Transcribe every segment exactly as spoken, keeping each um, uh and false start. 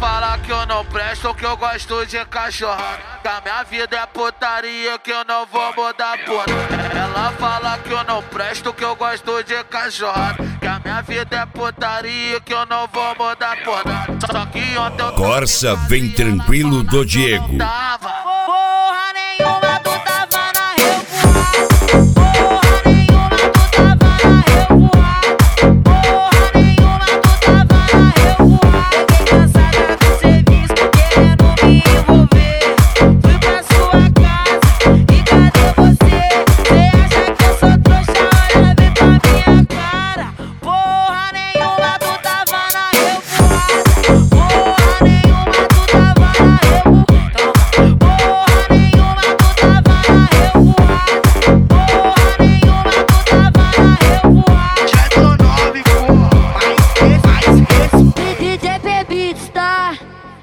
fala que eu não presto, que eu gosto de cachorrada, que a minha vida é putaria, que eu não vou mudar porra. Ela fala que eu não presto, que eu gosto de cachorrada, que a minha vida é putaria, que eu não vou mudar porra. Só que ontem eu Corsa Vem Tranquilo do Diego. tava. Porra nenhuma, tu tava na revoada. Porra nenhuma, tu tava na revoada. Porra nenhuma, tu tava na revoada. Cheguei cansada do serviço, querendo me envolver. Fui pra sua casa e cadê você? Cê acha que eu sou trouxa? Olha bem pra minha cara. Porra nenhuma, tu tava na revoada. Porra nenhuma, tu tava na revoada. Porra nenhuma, tu tava na revoada. Porra nenhuma, tu tava na revoada. Já tô nove, porra, faz isso. D J Bebitos, tá?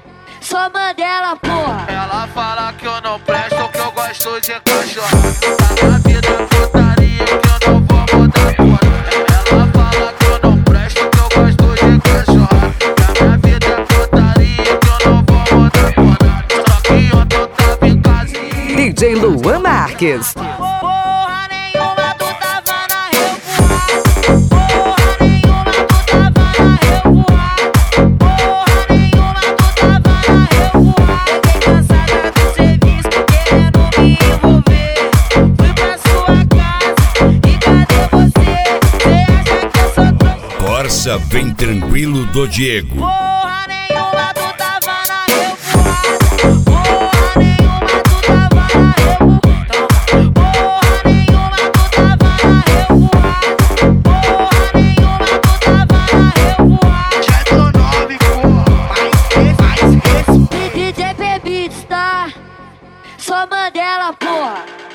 Só Mandela, porra. Ela fala que eu não presto, que eu gosto de cachorrada, que a minha vida é putaria, que eu não vou mudar porra. Ela fala que eu não presto, que eu gosto de cachorrada, que a minha vida é putaria, que eu não vou mudar porra. Só que ontem eu tava em casa e D J Luan Marques. Porra nenhuma, tu tava na revoada. Porra nenhuma, tu tava na revoada. Porra nenhuma, tu tava na revoada. Cheguei cansada do serviço, querendo me envolver. Fui pra sua casa e cadê você? Cê acha que eu sou trouxa? Corsa Vem Tranquilo do Diego. Porra nenhuma, tu tava na revoada. Porra nenhuma, tu tava na revoada. Porra nenhuma, tu tava na revoada. Porra nenhuma, tu tava na revoada. Já tô nove, porra, faz isso. D J Bebitos, tá? Só Mandela, porra.